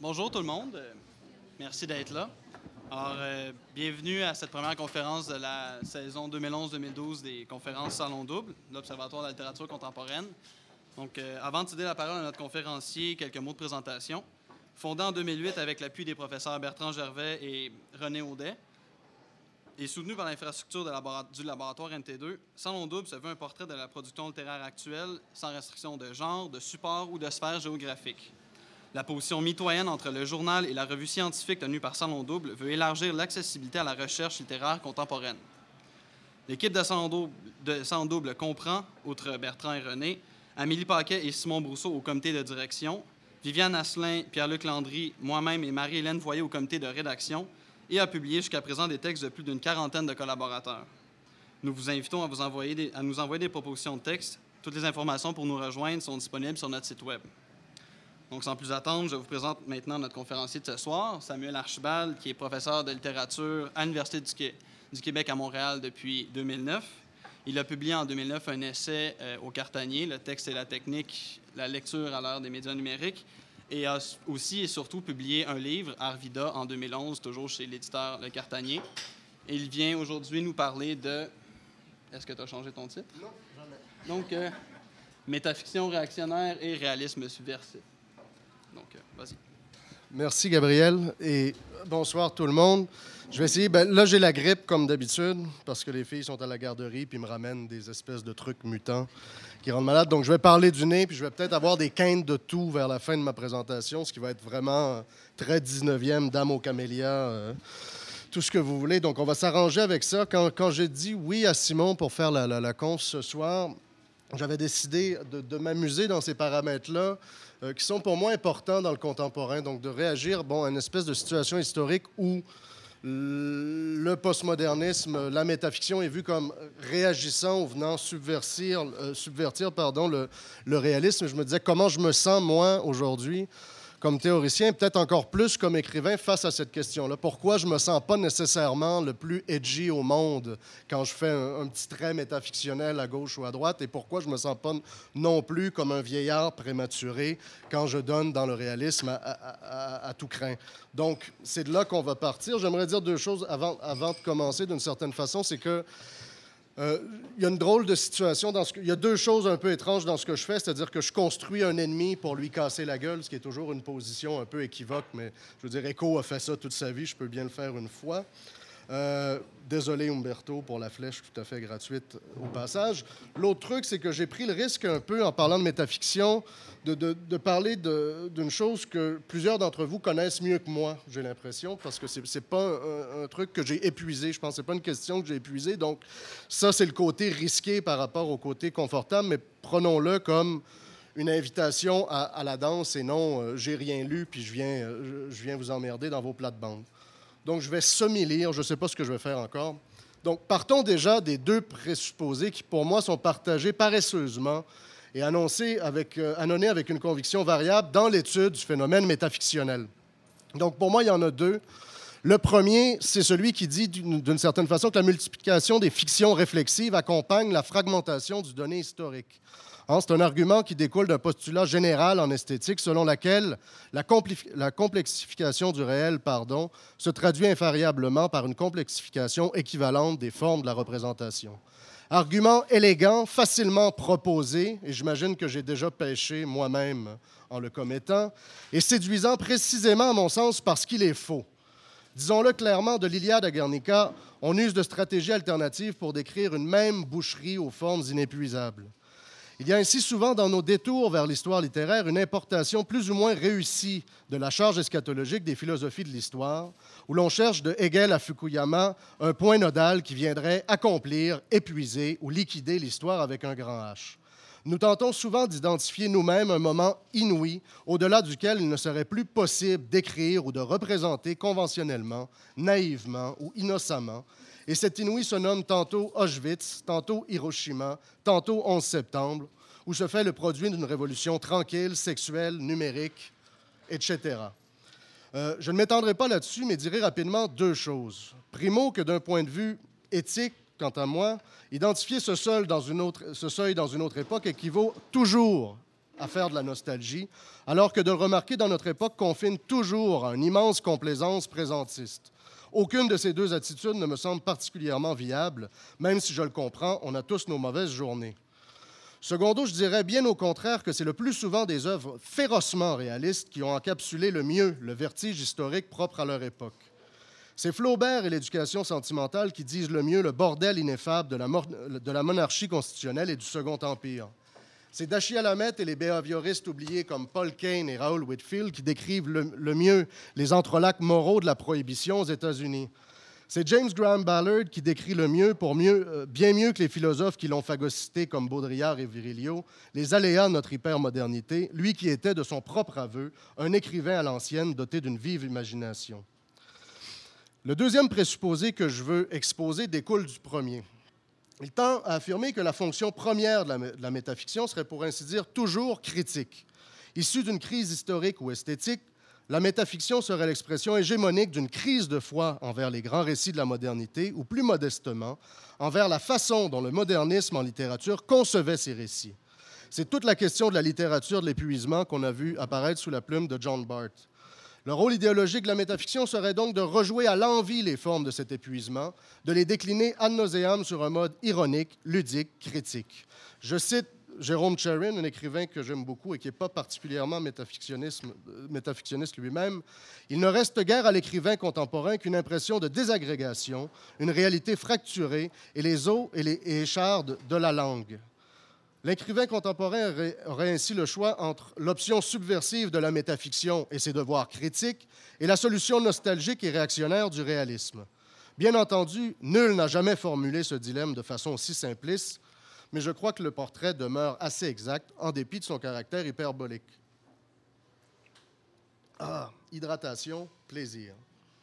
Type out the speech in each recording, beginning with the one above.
Bonjour tout le monde, merci d'être là. Alors, bienvenue à cette première conférence de la saison 2011-2012 des conférences Salon Double, l'Observatoire de la littérature contemporaine. Donc, avant de céder la parole à notre conférencier, quelques mots de présentation. Fondé en 2008 avec l'appui des professeurs Bertrand Gervais et René Audet, et soutenu par l'infrastructure du laboratoire NT2, Salon Double se veut un portrait de la production littéraire actuelle, sans restriction de genre, de support ou de sphère géographique. La position mitoyenne entre le journal et la revue scientifique tenue par Salon Double veut élargir l'accessibilité à la recherche littéraire contemporaine. L'équipe de Salon Double comprend, outre Bertrand et René, Amélie Paquet et Simon Brousseau au comité de direction, Viviane Asselin, Pierre-Luc Landry, moi-même et Marie-Hélène Voyer au comité de rédaction, et a publié jusqu'à présent des textes de plus d'une quarantaine de collaborateurs. Nous vous invitons à nous envoyer des propositions de textes. Toutes les informations pour nous rejoindre sont disponibles sur notre site Web. Donc, sans plus attendre, je vous présente maintenant notre conférencier de ce soir, Samuel Archibald, qui est professeur de littérature à l'Université du Québec à Montréal depuis 2009. Il a publié en 2009 un essai au Cartanier, Le texte et la technique, la lecture à l'ère des médias numériques, et a aussi et surtout publié un livre, Arvida, en 2011, toujours chez l'éditeur Le Cartanier. Et il vient aujourd'hui nous parler de... Est-ce que tu as changé ton titre? Non, jamais. Donc, métafiction réactionnaire et réalisme subversif. Donc, vas-y. Merci, Gabriel, et bonsoir tout le monde. Je vais essayer... là, j'ai la grippe, comme d'habitude, parce que les filles sont à la garderie puis me ramènent des espèces de trucs mutants qui rendent malade. Donc, je vais parler du nez, puis je vais peut-être avoir des quintes de tout vers la fin de ma présentation, ce qui va être vraiment très 19e, dame aux camélias, tout ce que vous voulez. Donc, on va s'arranger avec ça. Quand j'ai dit oui à Simon pour faire la conf ce soir, j'avais décidé de m'amuser dans ces paramètres-là, qui sont pour moi importants dans le contemporain, donc de réagir à une espèce de situation historique où le postmodernisme, la métafiction est vue comme réagissant ou venant subvertir le réalisme. Je me disais comment je me sens, moi, aujourd'hui, comme théoricien, peut-être encore plus comme écrivain face à cette question-là. Pourquoi je ne me sens pas nécessairement le plus edgy au monde quand je fais un petit trait métafictionnel à gauche ou à droite, et pourquoi je ne me sens pas non plus comme un vieillard prématuré quand je donne dans le réalisme à tout crin. Donc, c'est de là qu'on va partir. J'aimerais dire deux choses avant de commencer d'une certaine façon, c'est que il y a une drôle de situation. Il y a deux choses un peu étranges dans ce que je fais, c'est-à-dire que je construis un ennemi pour lui casser la gueule, ce qui est toujours une position un peu équivoque, mais je veux dire, Eco a fait ça toute sa vie, je peux bien le faire une fois. Désolé, Umberto, pour la flèche tout à fait gratuite au passage. L'autre truc, c'est que j'ai pris le risque un peu, en parlant de métafiction, de parler d'une chose que plusieurs d'entre vous connaissent mieux que moi, j'ai l'impression, parce que c'est pas un truc que j'ai épuisé. Je pense que c'est pas une question que j'ai épuisée. Donc, ça, c'est le côté risqué par rapport au côté confortable, mais prenons-le comme une invitation à la danse et non j'ai rien lu puis je viens vous emmerder dans vos plates-bandes. Donc, je vais semi-lire, je ne sais pas ce que je vais faire encore. Donc, partons déjà des deux présupposés qui, pour moi, sont partagés paresseusement et annonnés avec une conviction variable dans l'étude du phénomène métafictionnel. Donc, pour moi, il y en a deux. Le premier, c'est celui qui dit, d'une certaine façon, que la multiplication des fictions réflexives accompagne la fragmentation du donné historique. C'est un argument qui découle d'un postulat général en esthétique selon lequel la complexification du réel se traduit invariablement par une complexification équivalente des formes de la représentation. Argument élégant, facilement proposé, et j'imagine que j'ai déjà péché moi-même en le commettant, et séduisant précisément, à mon sens, parce qu'il est faux. Disons-le clairement, de l'Iliade à Guernica, on use de stratégies alternatives pour décrire une même boucherie aux formes inépuisables. Il y a ainsi souvent dans nos détours vers l'histoire littéraire une importation plus ou moins réussie de la charge eschatologique des philosophies de l'histoire, où l'on cherche de Hegel à Fukuyama un point nodal qui viendrait accomplir, épuiser ou liquider l'histoire avec un grand H. Nous tentons souvent d'identifier nous-mêmes un moment inouï au-delà duquel il ne serait plus possible d'écrire ou de représenter conventionnellement, naïvement ou innocemment. Et cet inouï se nomme tantôt Auschwitz, tantôt Hiroshima, tantôt 11 septembre, où se fait le produit d'une révolution tranquille, sexuelle, numérique, etc. Je ne m'étendrai pas là-dessus, mais dirai rapidement deux choses. Primo, que d'un point de vue éthique, quant à moi, identifier ce seuil dans une autre époque équivaut toujours à faire de la nostalgie, alors que de le remarquer dans notre époque confine toujours à une immense complaisance présentiste. Aucune de ces deux attitudes ne me semble particulièrement viable, même si je le comprends, on a tous nos mauvaises journées. Secondo, je dirais bien au contraire que c'est le plus souvent des œuvres férocement réalistes qui ont encapsulé le mieux le vertige historique propre à leur époque. C'est Flaubert et l'éducation sentimentale qui disent le mieux le bordel ineffable de la monarchie constitutionnelle et du Second Empire. C'est Dashiell Hammett et les behavioristes oubliés comme Paul Kane et Raoul Whitfield qui décrivent le mieux les entrelacs moraux de la prohibition aux États-Unis. C'est James Graham Ballard qui décrit le mieux, bien mieux que les philosophes qui l'ont phagocyté comme Baudrillard et Virilio, les aléas de notre hypermodernité, lui qui était, de son propre aveu, un écrivain à l'ancienne doté d'une vive imagination. Le deuxième présupposé que je veux exposer découle du premier. Il tend à affirmer que la fonction première de la métafiction serait, pour ainsi dire, toujours critique. Issue d'une crise historique ou esthétique, la métafiction serait l'expression hégémonique d'une crise de foi envers les grands récits de la modernité, ou plus modestement, envers la façon dont le modernisme en littérature concevait ces récits. C'est toute la question de la littérature de l'épuisement qu'on a vu apparaître sous la plume de John Barth. Le rôle idéologique de la métafiction serait donc de rejouer à l'envi les formes de cet épuisement, de les décliner ad nauseam sur un mode ironique, ludique, critique. Je cite Jérôme Tcharin, un écrivain que j'aime beaucoup et qui n'est pas particulièrement métafictionniste lui-même. Il ne reste guère à l'écrivain contemporain qu'une impression de désagrégation, une réalité fracturée et les os et les échardes de la langue. L'écrivain contemporain aurait ainsi le choix entre l'option subversive de la métafiction et ses devoirs critiques et la solution nostalgique et réactionnaire du réalisme. Bien entendu, nul n'a jamais formulé ce dilemme de façon aussi simpliste, mais je crois que le portrait demeure assez exact en dépit de son caractère hyperbolique. Hydratation, plaisir.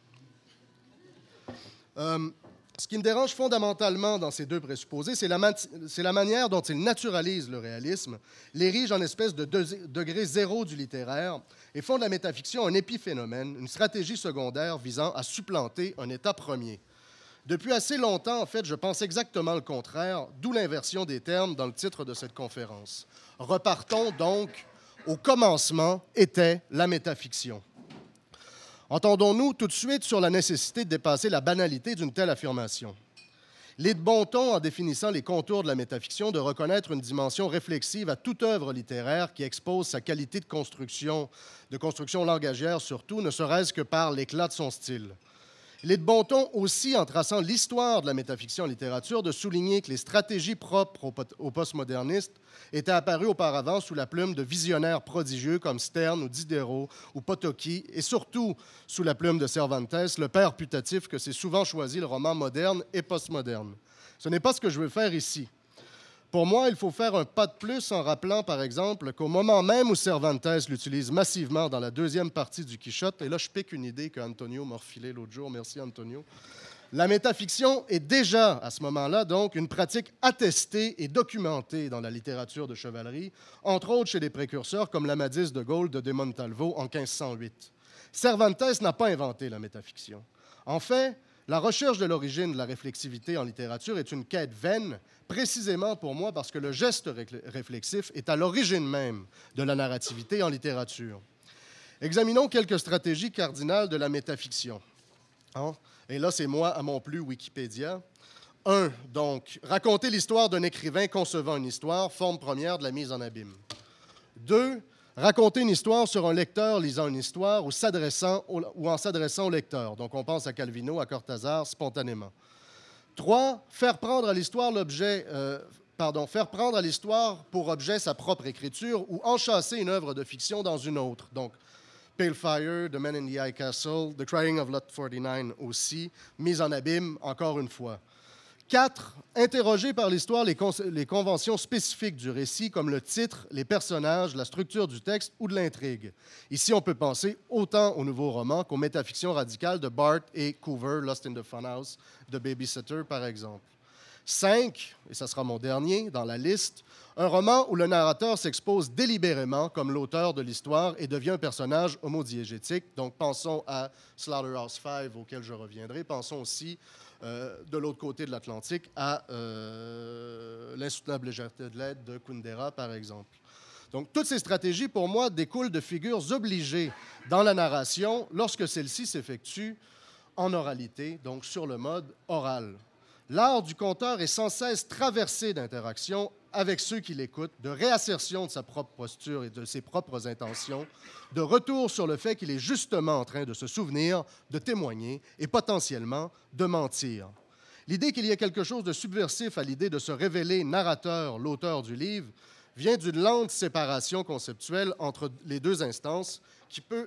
Ce qui me dérange fondamentalement dans ces deux présupposés, c'est la manière dont ils naturalisent le réalisme, l'érigent en espèce de degré zéro du littéraire et font de la métafiction un épiphénomène, une stratégie secondaire visant à supplanter un état premier. Depuis assez longtemps, en fait, je pense exactement le contraire, d'où l'inversion des termes dans le titre de cette conférence. Repartons donc, au commencement était la métafiction. Entendons-nous tout de suite sur la nécessité de dépasser la banalité d'une telle affirmation. Il est de bon ton, en définissant les contours de la métafiction, de reconnaître une dimension réflexive à toute œuvre littéraire qui expose sa qualité de construction langagière surtout, ne serait-ce que par l'éclat de son style. Il est de bon ton aussi, en traçant l'histoire de la métafiction en littérature, de souligner que les stratégies propres aux postmodernistes étaient apparues auparavant sous la plume de visionnaires prodigieux comme Sterne ou Diderot ou Potocki, et surtout sous la plume de Cervantes, le père putatif que s'est souvent choisi le roman moderne et postmoderne. Ce n'est pas ce que je veux faire ici. Pour moi, il faut faire un pas de plus en rappelant, par exemple, qu'au moment même où Cervantes l'utilise massivement dans la deuxième partie du Quichotte, et là, je pique une idée qu'Antonio m'a refilée l'autre jour, merci Antonio, la métafiction est déjà, à ce moment-là, donc, une pratique attestée et documentée dans la littérature de chevalerie, entre autres chez des précurseurs comme l'Amadis de Gaulle de De Montalvo en 1508. Cervantes n'a pas inventé la métafiction. En fait, la recherche de l'origine de la réflexivité en littérature est une quête vaine, précisément pour moi parce que le geste réflexif est à l'origine même de la narrativité en littérature. Examinons quelques stratégies cardinales de la métafiction. Et là, c'est moi à mon plus Wikipédia. 1. Donc, raconter l'histoire d'un écrivain concevant une histoire, forme première de la mise en abîme. 2. Raconter une histoire sur un lecteur lisant une histoire ou en s'adressant au lecteur. Donc, on pense à Calvino, à Cortázar, spontanément. 3. Faire prendre à l'histoire pour objet sa propre écriture ou enchâsser une œuvre de fiction dans une autre. Donc, Pale Fire, The Man in the High Castle, The Crying of Lot 49 aussi, mise en abîme encore une fois. 4. Interroger par l'histoire les conventions spécifiques du récit, comme le titre, les personnages, la structure du texte ou de l'intrigue. Ici, on peut penser autant au nouveau roman qu'aux métafictions radicales de Barthes et Coover, Lost in the Funhouse, de Babysitter, par exemple. 5, et ça sera mon dernier dans la liste, un roman où le narrateur s'expose délibérément comme l'auteur de l'histoire et devient un personnage homodiégétique. Donc, pensons à Slaughterhouse-Five, auquel je reviendrai. Pensons aussi, de l'autre côté de l'Atlantique, à L'insoutenable légèreté de l'aide de Kundera, par exemple. Donc, toutes ces stratégies, pour moi, découlent de figures obligées dans la narration lorsque celle-ci s'effectue en oralité, donc sur le mode oral. L'art du conteur est sans cesse traversé d'interactions avec ceux qui l'écoutent, de réassertion de sa propre posture et de ses propres intentions, de retour sur le fait qu'il est justement en train de se souvenir, de témoigner et potentiellement de mentir. L'idée qu'il y ait quelque chose de subversif à l'idée de se révéler narrateur, l'auteur du livre, vient d'une lente séparation conceptuelle entre les deux instances qui peut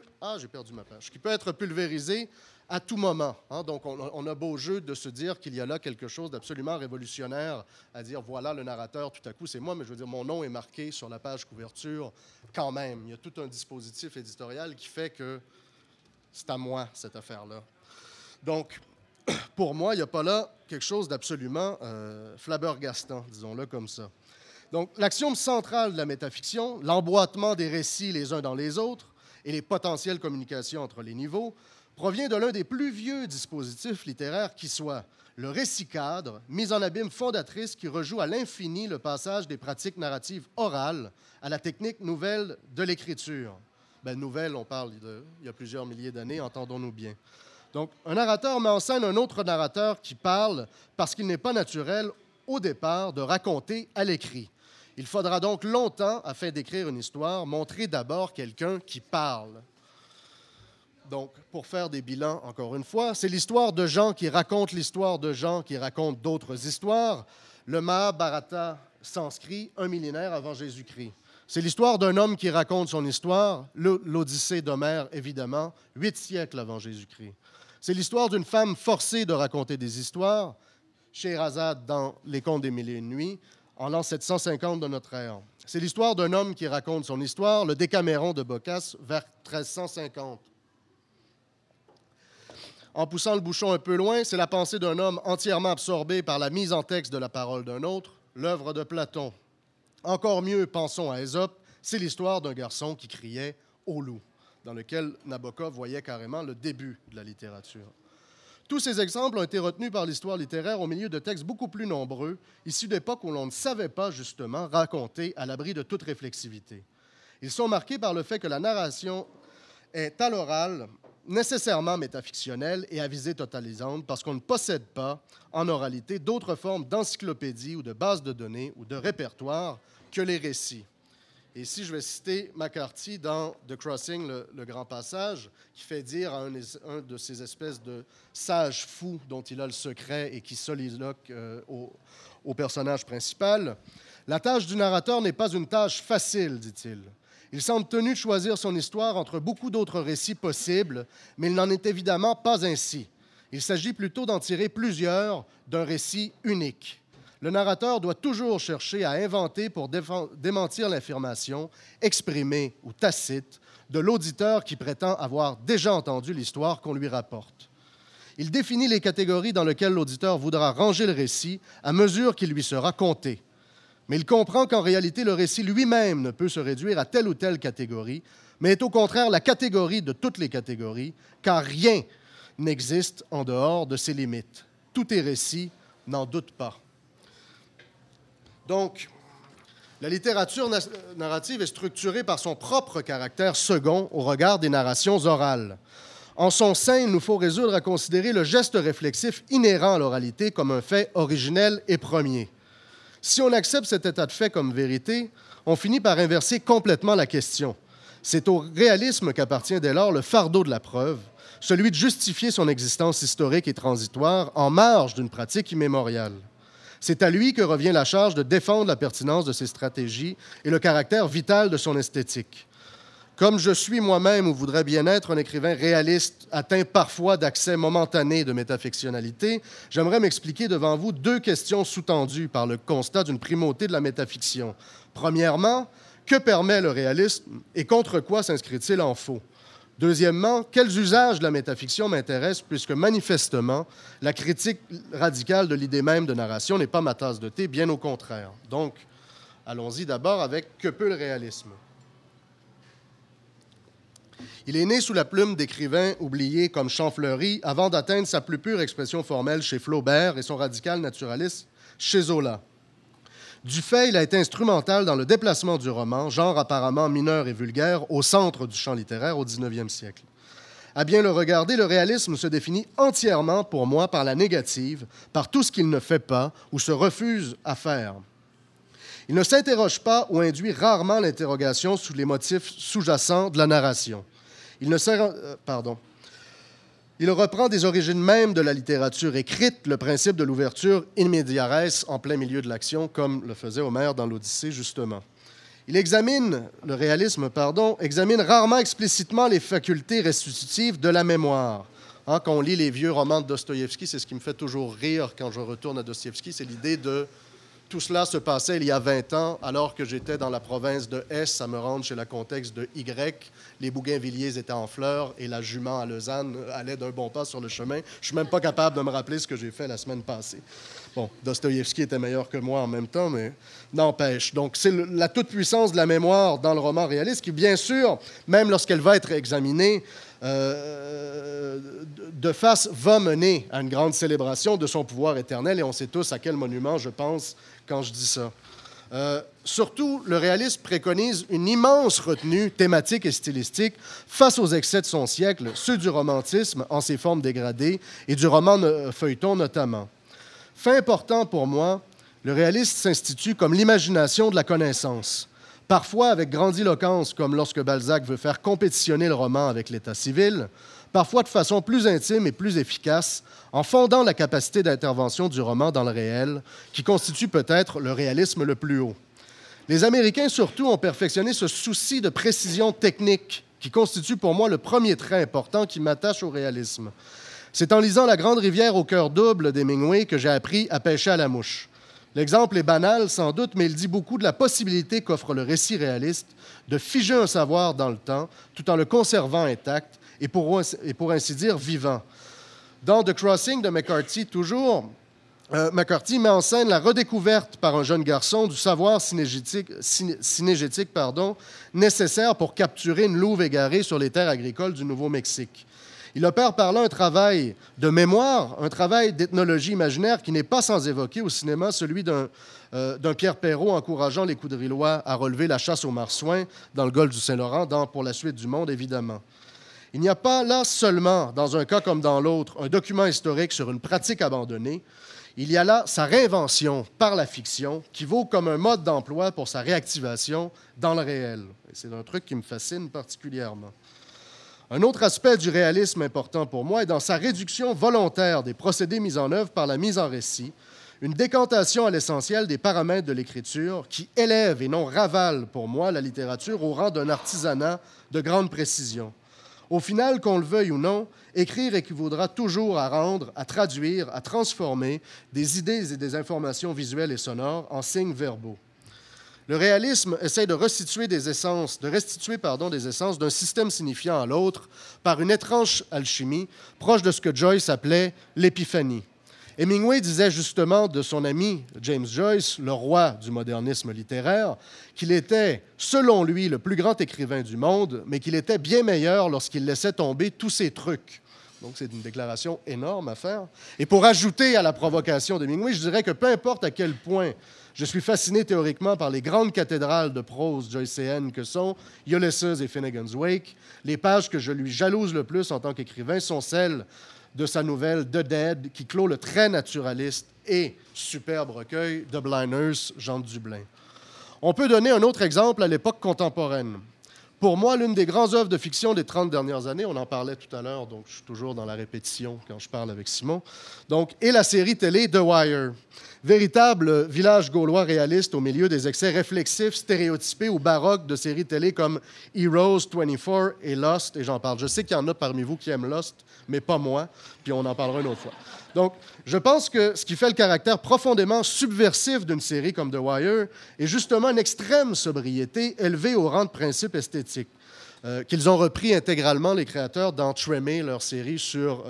être pulvérisée à tout moment. Donc, on a beau jeu de se dire qu'il y a là quelque chose d'absolument révolutionnaire, à dire, voilà, le narrateur, tout à coup, c'est moi, mais je veux dire, mon nom est marqué sur la page couverture quand même. Il y a tout un dispositif éditorial qui fait que c'est à moi, cette affaire-là. Donc, pour moi, il n'y a pas là quelque chose d'absolument flabbergastant, disons-le comme ça. Donc, l'axiome central de la métafiction, l'emboîtement des récits les uns dans les autres et les potentielles communications entre les niveaux, provient de l'un des plus vieux dispositifs littéraires qui soit, le récit-cadre, mise en abîme fondatrice qui rejoue à l'infini le passage des pratiques narratives orales à la technique nouvelle de l'écriture. Nouvelle, on parle il y a plusieurs milliers d'années, entendons-nous bien. Donc, un narrateur met en scène un autre narrateur qui parle parce qu'il n'est pas naturel, au départ, de raconter à l'écrit. Il faudra donc longtemps, afin d'écrire une histoire, montrer d'abord quelqu'un qui parle. Donc, pour faire des bilans, encore une fois, c'est l'histoire de gens qui racontent l'histoire de gens qui racontent d'autres histoires. Le Mahabharata sanskrit, un millénaire avant Jésus-Christ. C'est l'histoire d'un homme qui raconte son histoire, l'Odyssée d'Homère, évidemment, 8 siècles avant Jésus-Christ. C'est l'histoire d'une femme forcée de raconter des histoires, Scheherazade dans Les Contes des Mille et une Nuits, en l'an 750 de notre ère. C'est l'histoire d'un homme qui raconte son histoire, le Décaméron de Boccace, vers 1350. En poussant le bouchon un peu loin, c'est la pensée d'un homme entièrement absorbé par la mise en texte de la parole d'un autre, l'œuvre de Platon. Encore mieux, pensons à Ésope, c'est l'histoire d'un garçon qui criait au loup, dans lequel Nabokov voyait carrément le début de la littérature. Tous ces exemples ont été retenus par l'histoire littéraire au milieu de textes beaucoup plus nombreux, issus d'époques où l'on ne savait pas justement raconter à l'abri de toute réflexivité. Ils sont marqués par le fait que la narration est à l'oral nécessairement métafictionnelle et à visée totalisante parce qu'on ne possède pas, en oralité, d'autres formes d'encyclopédie ou de base de données ou de répertoire que les récits. Et ici, je vais citer McCarthy dans The Crossing, le grand passage, qui fait dire à un de ces espèces de sages fous dont il a le secret et qui soliloque au personnage principal. « La tâche du narrateur n'est pas une tâche facile, dit-il. Il semble tenu de choisir son histoire entre beaucoup d'autres récits possibles, mais il n'en est évidemment pas ainsi. Il s'agit plutôt d'en tirer plusieurs d'un récit unique. Le narrateur doit toujours chercher à inventer pour démentir l'affirmation, exprimée ou tacite, de l'auditeur qui prétend avoir déjà entendu l'histoire qu'on lui rapporte. Il définit les catégories dans lesquelles l'auditeur voudra ranger le récit à mesure qu'il lui sera conté. Mais il comprend qu'en réalité, le récit lui-même ne peut se réduire à telle ou telle catégorie, mais est au contraire la catégorie de toutes les catégories, car rien n'existe en dehors de ses limites. Tout est récit, n'en doute pas. » Donc, la littérature narrative est structurée par son propre caractère second au regard des narrations orales. En son sein, il nous faut résoudre à considérer le geste réflexif inhérent à l'oralité comme un fait originel et premier. Si on accepte cet état de fait comme vérité, on finit par inverser complètement la question. C'est au réalisme qu'appartient dès lors le fardeau de la preuve, celui de justifier son existence historique et transitoire en marge d'une pratique immémoriale. C'est à lui que revient la charge de défendre la pertinence de ses stratégies et le caractère vital de son esthétique. Comme je suis moi-même ou voudrais bien être un écrivain réaliste, atteint parfois d'accès momentané de métafictionnalité, j'aimerais m'expliquer devant vous 2 questions sous-tendues par le constat d'une primauté de la métafiction. Premièrement, que permet le réalisme et contre quoi s'inscrit-il en faux? Deuxièmement, quels usages de la métafiction m'intéressent puisque manifestement, la critique radicale de l'idée même de narration n'est pas ma tasse de thé, bien au contraire. Donc, allons-y d'abord avec « Que peut le réalisme ?» Il est né sous la plume d'écrivains oubliés comme Champfleury avant d'atteindre sa plus pure expression formelle chez Flaubert et son radical naturaliste chez Zola. Du fait, il a été instrumental dans le déplacement du roman, genre apparemment mineur et vulgaire, au centre du champ littéraire au 19e siècle. À bien le regarder, le réalisme se définit entièrement, pour moi, par la négative, par tout ce qu'il ne fait pas ou se refuse à faire. Il ne s'interroge pas ou induit rarement l'interrogation sous les motifs sous-jacents de la narration. Il reprend des origines mêmes de la littérature écrite le principe de l'ouverture in media res en plein milieu de l'action, comme le faisait Homère dans l'Odyssée, justement. Le réalisme examine rarement explicitement les facultés restitutives de la mémoire. Quand on lit les vieux romans de Dostoïevski, c'est ce qui me fait toujours rire quand je retourne à Dostoïevski, c'est l'idée de tout cela se passait il y a 20 ans, alors que j'étais dans la province de S, à me rendre chez la comtesse de Y. Les bougainvilliers étaient en fleurs et la jument à Lausanne allait d'un bon pas sur le chemin. Je ne suis même pas capable de me rappeler ce que j'ai fait la semaine passée. Bon, Dostoïevski était meilleur que moi en même temps, mais n'empêche. Donc, c'est la toute-puissance de la mémoire dans le roman réaliste qui, bien sûr, même lorsqu'elle va être examinée de face, va mener à une grande célébration de son pouvoir éternel. Et on sait tous à quel monument je pense quand je dis ça. Surtout, le réalisme préconise une immense retenue thématique et stylistique face aux excès de son siècle, ceux du romantisme en ses formes dégradées et du roman feuilleton notamment. Fait important pour moi, le réalisme s'institue comme l'imagination de la connaissance, parfois avec grandiloquence, comme lorsque Balzac veut faire compétitionner le roman avec l'état civil, parfois de façon plus intime et plus efficace, en fondant la capacité d'intervention du roman dans le réel, qui constitue peut-être le réalisme le plus haut. Les Américains, surtout, ont perfectionné ce souci de précision technique, qui constitue pour moi le premier trait important qui m'attache au réalisme. C'est en lisant La Grande rivière au cœur double d'Hemingway que j'ai appris à pêcher à la mouche. L'exemple est banal, sans doute, mais il dit beaucoup de la possibilité qu'offre le récit réaliste de figer un savoir dans le temps, tout en le conservant intact et pour ainsi dire vivant. Dans The Crossing de McCarthy, McCarthy met en scène la redécouverte par un jeune garçon du savoir synégétique nécessaire pour capturer une louve égarée sur les terres agricoles du Nouveau-Mexique. Il opère par là un travail de mémoire, un travail d'ethnologie imaginaire qui n'est pas sans évoquer au cinéma celui d'un Pierre Perrault encourageant les Coudrillois à relever la chasse aux marsouins dans le golfe du Saint-Laurent, Pour la suite du monde, évidemment. Il n'y a pas là seulement, dans un cas comme dans l'autre, un document historique sur une pratique abandonnée. Il y a là sa réinvention par la fiction qui vaut comme un mode d'emploi pour sa réactivation dans le réel. Et c'est un truc qui me fascine particulièrement. Un autre aspect du réalisme important pour moi est dans sa réduction volontaire des procédés mis en œuvre par la mise en récit, une décantation à l'essentiel des paramètres de l'écriture qui élève et non ravale pour moi la littérature au rang d'un artisanat de grande précision. Au final, qu'on le veuille ou non, écrire équivaudra toujours à rendre, à traduire, à transformer des idées et des informations visuelles et sonores en signes verbaux. Le réalisme essaie de restituer des essences d'un système signifiant à l'autre par une étrange alchimie, proche de ce que Joyce appelait l'épiphanie. Hemingway disait justement de son ami James Joyce, le roi du modernisme littéraire, qu'il était, selon lui, le plus grand écrivain du monde, mais qu'il était bien meilleur lorsqu'il laissait tomber tous ses trucs. Donc, c'est une déclaration énorme à faire. Et pour ajouter à la provocation d'Hemingway, je dirais que peu importe à quel point je suis fasciné théoriquement par les grandes cathédrales de prose joycéenne que sont Ulysses et Finnegan's Wake, les pages que je lui jalouse le plus en tant qu'écrivain sont celles de sa nouvelle The Dead, qui clôt le très naturaliste et superbe recueil de Blind Nurse, Jean de Dublin. On peut donner un autre exemple à l'époque contemporaine. Pour moi, l'une des grandes œuvres de fiction des 30 dernières années, on en parlait tout à l'heure, donc je suis toujours dans la répétition quand je parle avec Simon, est la série télé The Wire. Véritable village gaulois réaliste au milieu des excès réflexifs, stéréotypés ou baroques de séries télé comme Heroes 24 et Lost, et j'en parle. Je sais qu'il y en a parmi vous qui aiment Lost, mais pas moi, puis on en parlera une autre fois. Donc, je pense que ce qui fait le caractère profondément subversif d'une série comme The Wire est justement une extrême sobriété élevée au rang de principe esthétique, qu'ils ont repris intégralement, les créateurs, dans Tremé, leur série sur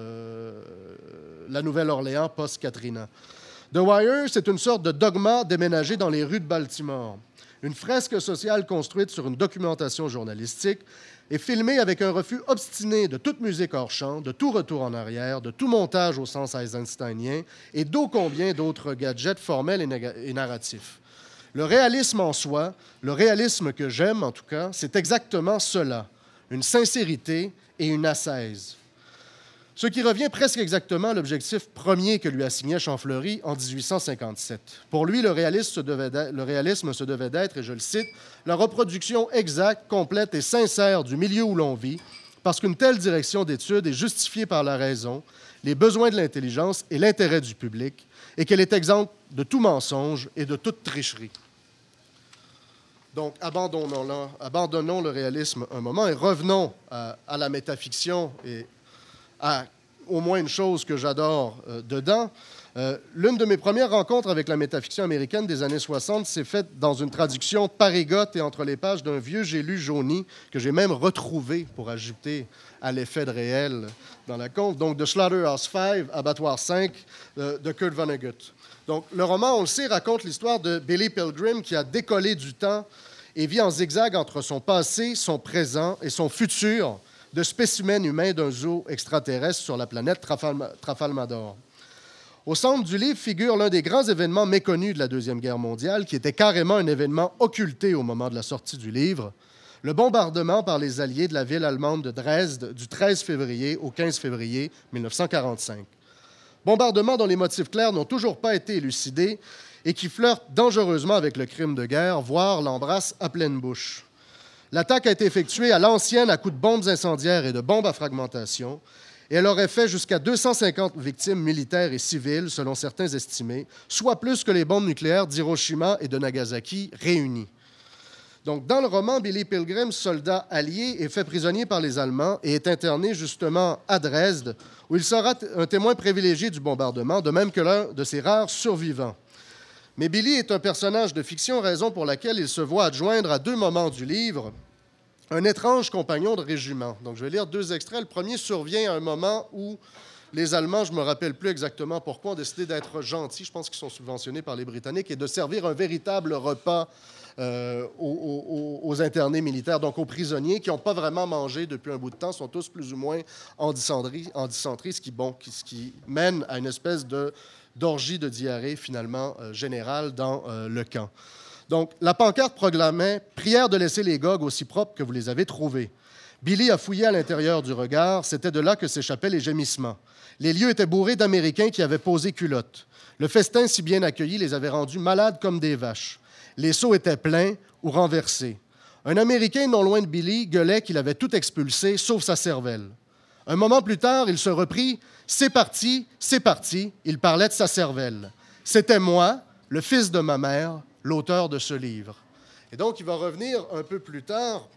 la Nouvelle-Orléans post-Katrina. The Wire, c'est une sorte de dogma déménagé dans les rues de Baltimore. Une fresque sociale construite sur une documentation journalistique et filmée avec un refus obstiné de toute musique hors champ, de tout retour en arrière, de tout montage au sens eisensteinien et d'ô combien d'autres gadgets formels et narratifs. Le réalisme en soi, le réalisme que j'aime en tout cas, c'est exactement cela, une sincérité et une ascèse. Ce qui revient presque exactement à l'objectif premier que lui assignait Champfleury en 1857. Pour lui, le réalisme se devait d'être, et je le cite, « la reproduction exacte, complète et sincère du milieu où l'on vit, parce qu'une telle direction d'étude est justifiée par la raison, les besoins de l'intelligence et l'intérêt du public, et qu'elle est exempte de tout mensonge et de toute tricherie. » Donc, abandonnons le réalisme un moment et revenons à la métafiction et à au moins une chose que j'adore dedans. L'une de mes premières rencontres avec la métafiction américaine des années 60 s'est faite dans une traduction parigote et entre les pages d'un vieux j'ai lu jauni que j'ai même retrouvé pour ajouter à l'effet de réel dans la conte. Donc, de Slaughterhouse 5, Abattoir 5, de Kurt Vonnegut. Donc, le roman, on le sait, raconte l'histoire de Billy Pilgrim qui a décollé du temps et vit en zigzag entre son passé, son présent et son futur de spécimens humains d'un zoo extraterrestre sur la planète Trafalmador. Au centre du livre figure l'un des grands événements méconnus de la Deuxième Guerre mondiale, qui était carrément un événement occulté au moment de la sortie du livre, le bombardement par les Alliés de la ville allemande de Dresde du 13 février au 15 février 1945. Bombardement dont les motifs clairs n'ont toujours pas été élucidés et qui flirte dangereusement avec le crime de guerre, voire l'embrasse à pleine bouche. L'attaque a été effectuée à l'ancienne à coups de bombes incendiaires et de bombes à fragmentation, et elle aurait fait jusqu'à 250 victimes militaires et civiles, selon certains estimés, soit plus que les bombes nucléaires d'Hiroshima et de Nagasaki réunies. Donc, dans le roman, Billy Pilgrim, soldat allié, est fait prisonnier par les Allemands et est interné justement à Dresde, où il sera un témoin privilégié du bombardement, de même que l'un de ses rares survivants. Mais Billy est un personnage de fiction, raison pour laquelle il se voit adjoindre à deux moments du livre un étrange compagnon de régiment. Donc, je vais lire deux extraits. Le premier survient à un moment où les Allemands, je ne me rappelle plus exactement pourquoi, ont décidé d'être gentils, je pense qu'ils sont subventionnés par les Britanniques, et de servir un véritable repas aux internés militaires, donc aux prisonniers qui n'ont pas vraiment mangé depuis un bout de temps, sont tous plus ou moins en dysenterie, ce qui mène à une espèce d'orgie de diarrhée, finalement, générale dans le camp. Donc, la pancarte proclamait « Prière de laisser les gogues aussi propres que vous les avez trouvés ». Billy a fouillé à l'intérieur du regard, c'était de là que s'échappaient les gémissements. Les lieux étaient bourrés d'Américains qui avaient posé culotte. Le festin si bien accueilli les avait rendus malades comme des vaches. Les seaux étaient pleins ou renversés. Un Américain non loin de Billy gueulait qu'il avait tout expulsé, sauf sa cervelle. Un moment plus tard, il se reprit « C'est parti, c'est parti ». Il parlait de sa cervelle. C'était moi, le fils de ma mère, l'auteur de ce livre. Et donc, il va revenir un peu plus tard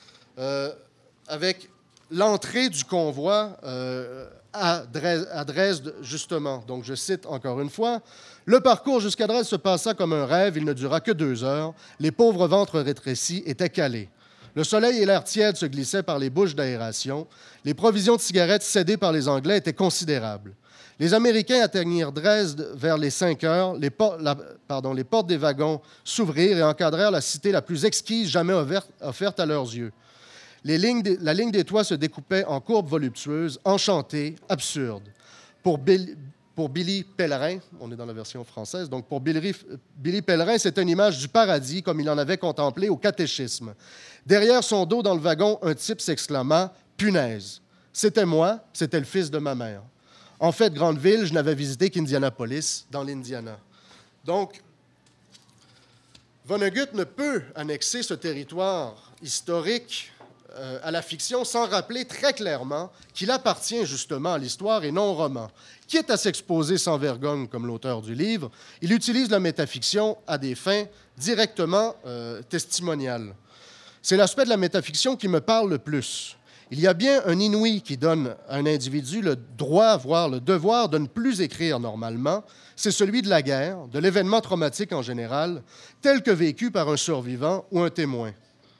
avec l'entrée du convoi à Dresde, justement. Donc, je cite encore une fois. « Le parcours jusqu'à Dresde se passa comme un rêve. Il ne dura que 2 heures. Les pauvres ventres rétrécis étaient calés. Le soleil et l'air tiède se glissaient par les bouches d'aération. Les provisions de cigarettes cédées par les Anglais étaient considérables. Les Américains atteignirent Dresde vers les 5 heures. Les portes des wagons s'ouvrirent et encadrèrent la cité la plus exquise jamais offerte à leurs yeux. La ligne des toits se découpait en courbes voluptueuses, enchantées, absurdes. Pour Billy Pellerin, on est dans la version française, donc pour Billy Pellerin, c'est une image du paradis comme il en avait contemplé au catéchisme. Derrière son dos dans le wagon, un type s'exclama « Punaise! C'était moi, c'était le fils de ma mère. » En fait, grande ville, je n'avais visité qu'Indianapolis, dans l'Indiana. Donc, Vonnegut ne peut annexer ce territoire historique à la fiction sans rappeler très clairement qu'il appartient justement à l'histoire et non au roman. Quitte à s'exposer sans vergogne comme l'auteur du livre, il utilise la métafiction à des fins directement testimoniales. C'est l'aspect de la métafiction qui me parle le plus. Il y a bien un inouï qui donne à un individu le droit, voire le devoir de ne plus écrire normalement. C'est celui de la guerre, de l'événement traumatique en général, tel que vécu par un survivant ou un témoin.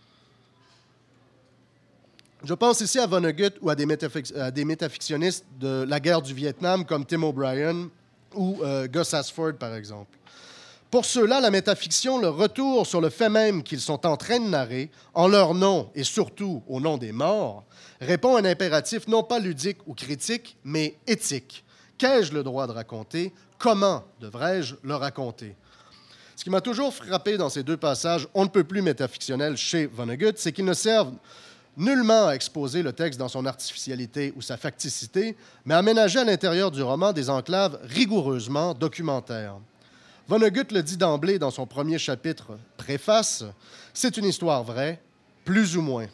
Je pense ici à Vonnegut ou à des métafictionnistes de la guerre du Vietnam comme Tim O'Brien ou Gus Asford, par exemple. Pour ceux-là, la métafiction, le retour sur le fait même qu'ils sont en train de narrer, en leur nom et surtout au nom des morts, répond à un impératif non pas ludique ou critique, mais éthique. Qu'ai-je le droit de raconter? Comment devrais-je le raconter? Ce qui m'a toujours frappé dans ces deux passages on ne peut plus métafictionnels chez Vonnegut, c'est qu'ils ne servent nullement à exposer le texte dans son artificialité ou sa facticité, mais à aménager à l'intérieur du roman des enclaves rigoureusement documentaires. Vonnegut le dit d'emblée dans son premier chapitre préface, c'est une histoire vraie, plus ou moins.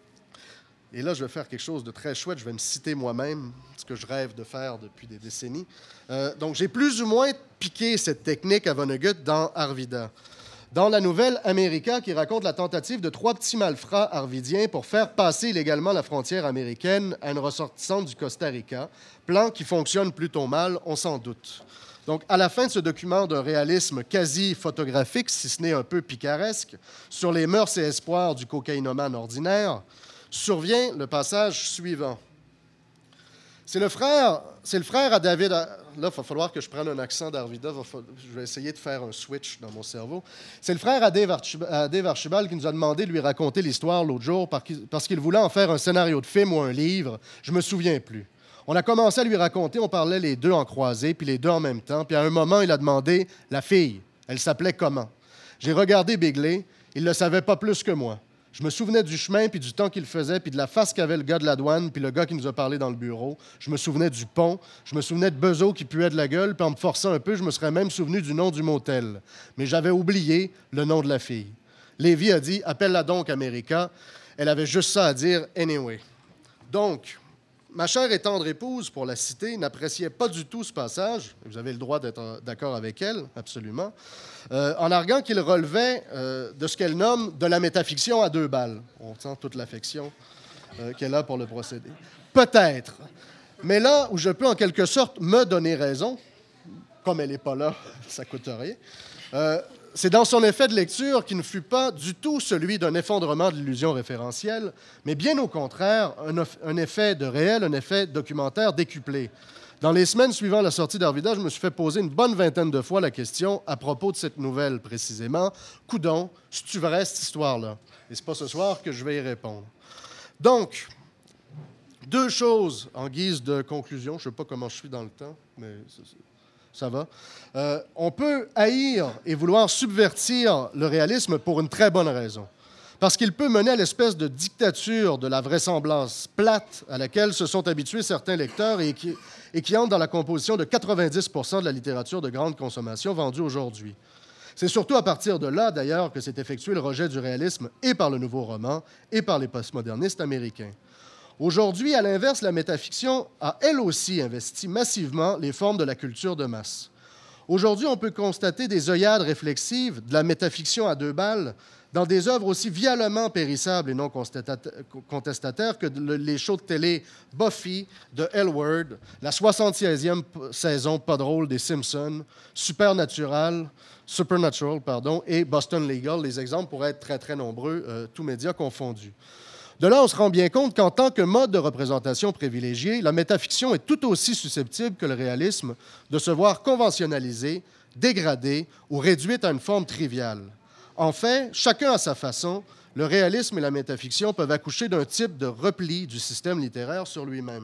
Et là, je vais faire quelque chose de très chouette, je vais me citer moi-même, ce que je rêve de faire depuis des décennies. Donc, j'ai plus ou moins piqué cette technique à Vonnegut dans Arvida. Dans la nouvelle America, qui raconte la tentative de 3 petits malfrats arvidiens pour faire passer illégalement la frontière américaine à une ressortissante du Costa Rica, plan qui fonctionne plutôt mal, on s'en doute. Donc, à la fin de ce document d'un réalisme quasi photographique, si ce n'est un peu picaresque, sur les mœurs et espoirs du cocaïnomane ordinaire, survient le passage suivant. C'est le frère à David... Là, il va falloir que je prenne un accent d'Arvida. Je vais essayer de faire un switch dans mon cerveau. C'est le frère à Dave Archibald qui nous a demandé de lui raconter l'histoire l'autre jour parce qu'il voulait en faire un scénario de film ou un livre. Je ne me souviens plus. On a commencé à lui raconter, on parlait les deux en croisée, puis les deux en même temps. Puis à un moment, il a demandé « La fille, elle s'appelait comment? » J'ai regardé Bigley, il ne le savait pas plus que moi. Je me souvenais du chemin, puis du temps qu'il faisait, puis de la face qu'avait le gars de la douane, puis le gars qui nous a parlé dans le bureau. Je me souvenais du pont, je me souvenais de Bezo qui puait de la gueule, puis en me forçant un peu, je me serais même souvenu du nom du motel. Mais j'avais oublié le nom de la fille. Lévy a dit « Appelle-la donc America ». Elle avait juste ça à dire « Anyway ». Donc, ma chère et tendre épouse, pour la citer, n'appréciait pas du tout ce passage. Vous avez le droit d'être d'accord avec elle, absolument. En arguant qu'il relevait de ce qu'elle nomme de la métafiction à 2 balles. On sent toute l'affection qu'elle a pour le procédé. Peut-être. Mais là où je peux en quelque sorte me donner raison, comme elle n'est pas là, ça ne coûte rien, c'est dans son effet de lecture qui ne fut pas du tout celui d'un effondrement de l'illusion référentielle, mais bien au contraire, un effet de réel, un effet documentaire décuplé. Dans les semaines suivant la sortie d'Arvida, je me suis fait poser une bonne vingtaine de fois la question à propos de cette nouvelle précisément. Coudon, c'est-tu vrai cette histoire-là? Et c'est pas ce soir que je vais y répondre. Donc, 2 choses en guise de conclusion. Je ne sais pas comment je suis dans le temps, mais ça va. On peut haïr et vouloir subvertir le réalisme pour une très bonne raison. Parce qu'il peut mener à l'espèce de dictature de la vraisemblance plate à laquelle se sont habitués certains lecteurs et qui entre dans la composition de 90% de la littérature de grande consommation vendue aujourd'hui. C'est surtout à partir de là, d'ailleurs, que s'est effectué le rejet du réalisme et par le nouveau roman et par les postmodernistes américains. Aujourd'hui, à l'inverse, la métafiction a elle aussi investi massivement les formes de la culture de masse. Aujourd'hui, on peut constater des œillades réflexives de la métafiction à 2 balles dans des œuvres aussi violemment périssables et non contestataires que les shows de télé Buffy, de L Word, la 76e saison pas drôle des Simpsons, Supernatural, et Boston Legal. Les exemples pourraient être très, très nombreux, tous médias confondus. De là, on se rend bien compte qu'en tant que mode de représentation privilégié, la métafiction est tout aussi susceptible que le réalisme de se voir conventionnalisée, dégradée ou réduite à une forme triviale. En fait, chacun à sa façon, le réalisme et la métafiction peuvent accoucher d'un type de repli du système littéraire sur lui-même.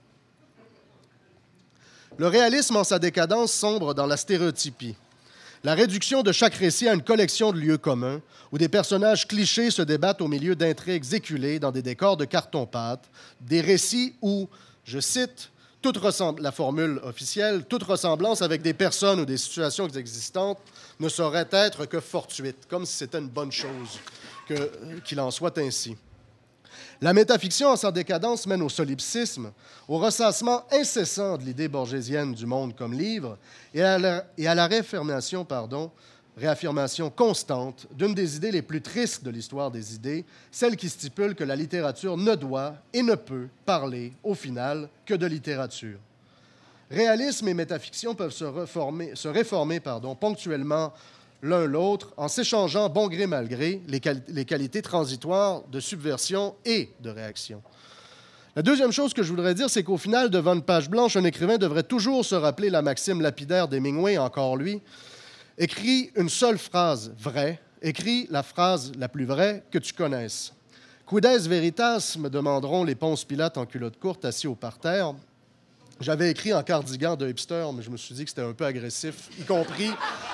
Le réalisme, en sa décadence, sombre dans la stéréotypie. La réduction de chaque récit à une collection de lieux communs, où des personnages clichés se débattent au milieu d'intrigues éculées dans des décors de carton-pâte, des récits où, je cite, la formule officielle, toute ressemblance avec des personnes ou des situations existantes ne saurait être que fortuite, comme si c'était une bonne chose qu'il en soit ainsi. La métafiction, en sa décadence, mène au solipsisme, au ressassement incessant de l'idée borgésienne du monde comme livre et à la réaffirmation constante d'une des idées les plus tristes de l'histoire des idées, celle qui stipule que la littérature ne doit et ne peut parler, au final, que de littérature. Réalisme et métafiction peuvent se réformer ponctuellement l'un l'autre en s'échangeant bon gré mal gré les qualités transitoires de subversion et de réaction. La deuxième chose que je voudrais dire, c'est qu'au final, devant une page blanche, un écrivain devrait toujours se rappeler la maxime lapidaire d'Hemingway, encore lui. Écris une seule phrase vraie, écris la phrase la plus vraie que tu connaisses. Quid est veritas, me demanderont les Ponce Pilate en culotte courte assis au parterre. J'avais écrit en cardigan de hipster, mais je me suis dit que c'était un peu agressif, y compris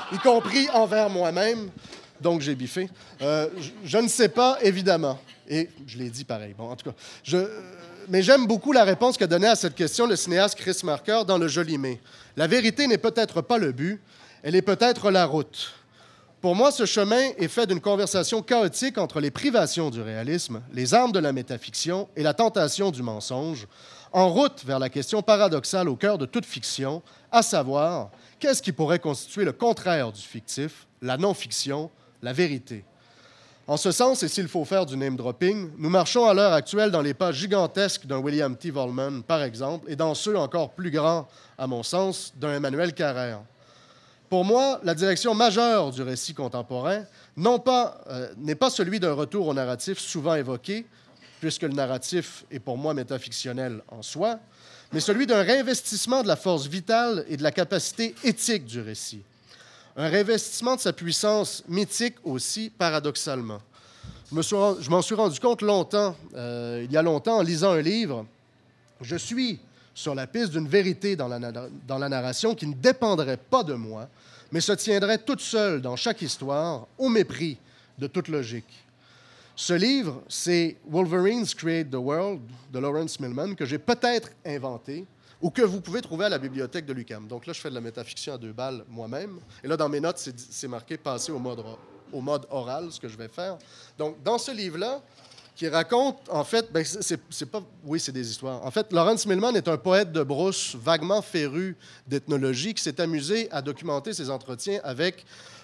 y compris envers moi-même. Donc, j'ai biffé. Je ne sais pas, évidemment. Et je l'ai dit pareil. Bon, en tout cas, mais j'aime beaucoup la réponse qu'a donnée à cette question le cinéaste Chris Marker dans Le Joli Mai. La vérité n'est peut-être pas le but, elle est peut-être la route. Pour moi, ce chemin est fait d'une conversation chaotique entre les privations du réalisme, les armes de la métafiction et la tentation du mensonge, en route vers la question paradoxale au cœur de toute fiction, à savoir, qu'est-ce qui pourrait constituer le contraire du fictif, la non-fiction, la vérité? En ce sens, et s'il faut faire du name-dropping, nous marchons à l'heure actuelle dans les pas gigantesques d'un William T. Vollmann, par exemple, et dans ceux encore plus grands, à mon sens, d'un Emmanuel Carrère. Pour moi, la direction majeure du récit contemporain n'est pas celui d'un retour au narratif souvent évoqué, puisque le narratif est pour moi métafictionnel en soi, mais celui d'un réinvestissement de la force vitale et de la capacité éthique du récit. Un réinvestissement de sa puissance mythique aussi, paradoxalement. Je m'en suis rendu compte il y a longtemps, en lisant un livre. Je suis sur la piste d'une vérité dans la narration qui ne dépendrait pas de moi, mais se tiendrait toute seule dans chaque histoire, au mépris de toute logique. Ce livre, c'est Wolverines Create the World de Lawrence Millman, que j'ai peut-être inventé, ou que vous pouvez trouver à la bibliothèque de l'UQAM. Donc là, je fais de la métafiction à 2 balles moi-même. Et là, dans mes notes, c'est marqué « passer au mode oral », ce que je vais faire. Donc, dans ce livre-là, qui raconte, en fait, c'est pas... Oui, c'est des histoires. En fait, Lawrence Millman est un poète de brousse vaguement féru d'ethnologie qui s'est amusé à documenter ses entretiens avec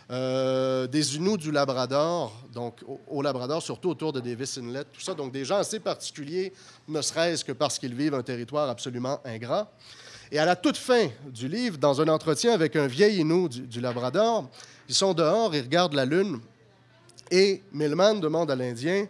des Inuits du Labrador, donc au Labrador, surtout autour de Davis Inlet, tout ça. Donc, des gens assez particuliers, ne serait-ce que parce qu'ils vivent un territoire absolument ingrat. Et à la toute fin du livre, dans un entretien avec un vieil Inuit du Labrador, ils sont dehors, ils regardent la Lune, et Millman demande à l'Indien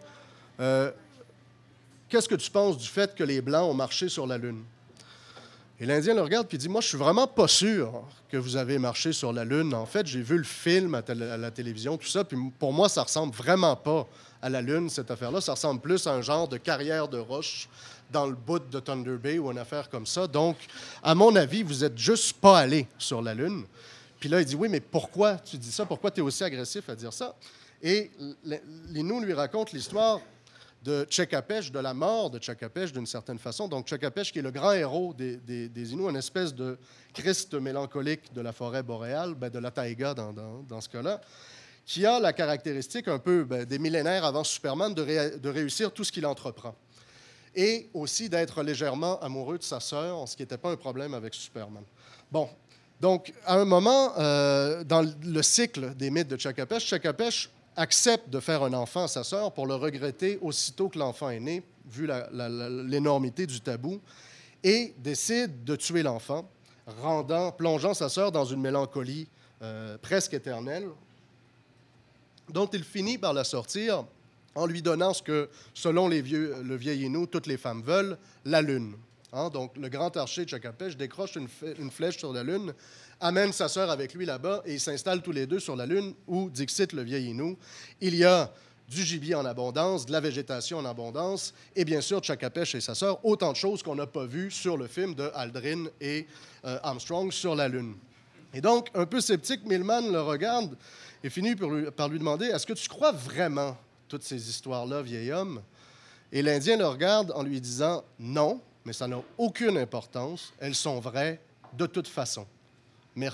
qu'est-ce que tu penses du fait que les Blancs ont marché sur la Lune? Et l'Indien le regarde et dit, moi, je suis vraiment pas sûr que vous avez marché sur la Lune. En fait, j'ai vu le film à la télévision, tout ça, puis pour moi, ça ressemble vraiment pas à la Lune, cette affaire-là. Ça ressemble plus à un genre de carrière de roche dans le bout de Thunder Bay ou une affaire comme ça. Donc, à mon avis, vous êtes juste pas allé sur la Lune. Puis là, il dit, oui, mais pourquoi tu dis ça? Pourquoi tu es aussi agressif à dire ça? Et l'Inou lui raconte l'histoire de Tchekapèche, de la mort de Tchekapèche, d'une certaine façon. Donc, Tchekapèche, qui est le grand héros des Inuits, une espèce de Christ mélancolique de la forêt boréale, de la taïga dans ce cas-là, qui a la caractéristique un peu des millénaires avant Superman de réussir tout ce qu'il entreprend. Et aussi d'être légèrement amoureux de sa sœur, ce qui n'était pas un problème avec Superman. Bon, donc, à un moment, dans le cycle des mythes de Tchekapèche accepte de faire un enfant à sa sœur pour le regretter aussitôt que l'enfant est né, vu l'énormité du tabou, et décide de tuer l'enfant, plongeant sa sœur dans une mélancolie presque éternelle, dont il finit par la sortir en lui donnant ce que, selon le vieil Inou, toutes les femmes veulent, la lune. Donc, le grand archer de Tchekapèche décroche une flèche sur la Lune, amène sa sœur avec lui là-bas et ils s'installent tous les deux sur la Lune où, dixit le vieil Inou, il y a du gibier en abondance, de la végétation en abondance et bien sûr Tchekapèche et sa sœur, autant de choses qu'on n'a pas vues sur le film de Aldrin et Armstrong sur la Lune. Et donc, un peu sceptique, Millman le regarde et finit par lui demander « Est-ce que tu crois vraiment toutes ces histoires-là, vieil homme? » Et l'Indien le regarde en lui disant « Non, mais ça n'a aucune importance. Elles sont vraies de toute façon. Merci. »